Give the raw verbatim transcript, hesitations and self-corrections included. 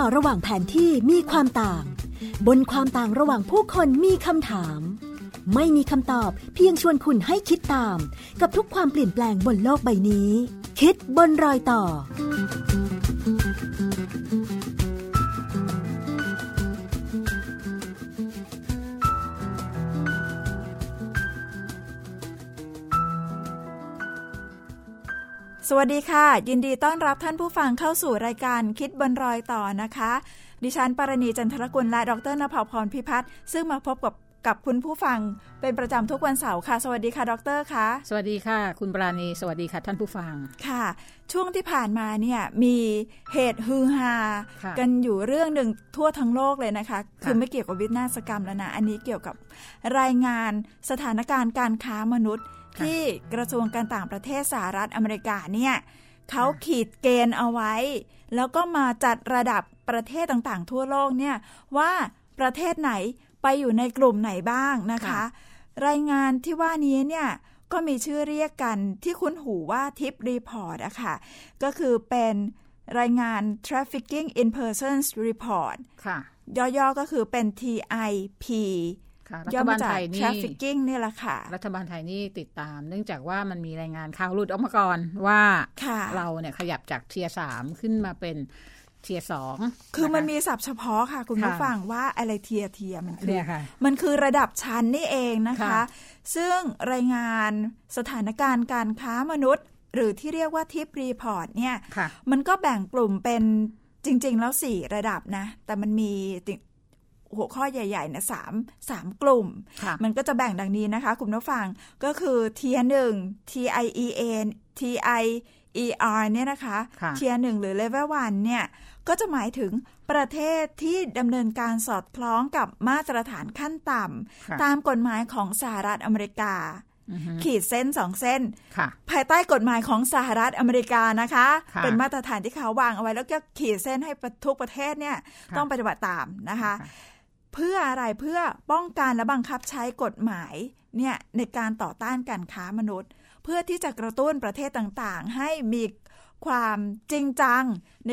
ระหว่างแผนที่มีความต่างบนความต่างระหว่างผู้คนมีคำถามไม่มีคำตอบเพียงชวนคุณให้คิดตามกับทุกความเปลี่ยนแปลงบนโลกใบนี้คิดบนรอยต่อสวัสดีค่ะยินดีต้อนรับท่านผู้ฟังเข้าสู่รายการคิดบนรอยต่อนะคะดิฉันปรณีจันทรกุลและดรณภาพรพิพัฒน์ซึ่งมาพบกับกับคุณผู้ฟังเป็นประจำทุกวันเสาร์ค่ะสวัสดีค่ะดรค่ะสวัสดีค่ะคุณปราณีสวัสดีค่ะท่านผู้ฟังค่ะช่วงที่ผ่านมาเนี่ยมีเหตุฮือฮากันอยู่เรื่องหนึ่งทั่วทั้งโลกเลยนะคะคือไม่เกี่ยวกับวินาศกรรมแล้วนะอันนี้เกี่ยวกับรายงานสถานการณ์การค้ามนุษย์ที่กระทรวงการต่างประเทศสหรัฐอเมริกาเนี่ยเขาขีดเกณฑ์เอาไว้แล้วก็มาจัดระดับประเทศต่างๆทั่วโลกเนี่ยว่าประเทศไหนไปอยู่ในกลุ่มไหนบ้างนะคะรายงานที่ว่านี้เนี่ยก็มีชื่อเรียกกันที่คุ้นหูว่าทิปรีพอร์ตอะค่ะก็คือเป็นรายงาน Trafficking in Persons Report ค่ะย่อๆก็คือเป็น ที ไอ พีย่อมาจาก Trafficking นี่แหละค่ะรัฐบาลไทยนี่ติดตามเนื่องจากว่ามันมีรายงานข่าวหลุดออกมาก่อนว่าเราเนี่ยขยับจากเทียร์สามขึ้นมาเป็นเทียร์สองคือมันมีศัพท์เฉพาะค่ะคุณผู้ฟังว่าอะไรเทียร์เทียร์มันคือมันคือระดับชั้นนี่เองนะคะซึ่งรายงานสถานการณ์การค้ามนุษย์หรือที่เรียกว่าทิปรีพอร์ตเนี่ยมันก็แบ่งกลุ่มเป็นจริงๆแล้วสี่ระดับนะแต่มันมีหัวข้อใหญ่ๆนะสามสามกลุ่มมันก็จะแบ่งดังนี้นะคะคุณผู้ฟังก็คือเทียร์หนึ่ง ที ไอ อี เอ ที ไอ อี อาร์ เนี่ยนะคะเทียร์หนึ่งหรือ level หนึ่งเนี่ยก็จะหมายถึงประเทศที่ดำเนินการสอดคล้องกับมาตรฐานขั้นต่ำตามกฎหมายของสหรัฐอเมริกาขีดเส้นสองเส้นภายใต้กฎหมายของสหรัฐอเมริกานะคะเป็นมาตรฐานที่เขาวางเอาไว้แล้วก็ขีดเส้นให้ทุกประเทศเนี่ยต้องปฏิบัติตามนะคะเพื่ออะไรเพื่อป้องกันและบังคับใช้กฎหมายเนี่ยในการต่อต้านการค้ามนุษย์เพื่อที่จะกระตุ้นประเทศต่างๆให้มีความจริงจังใน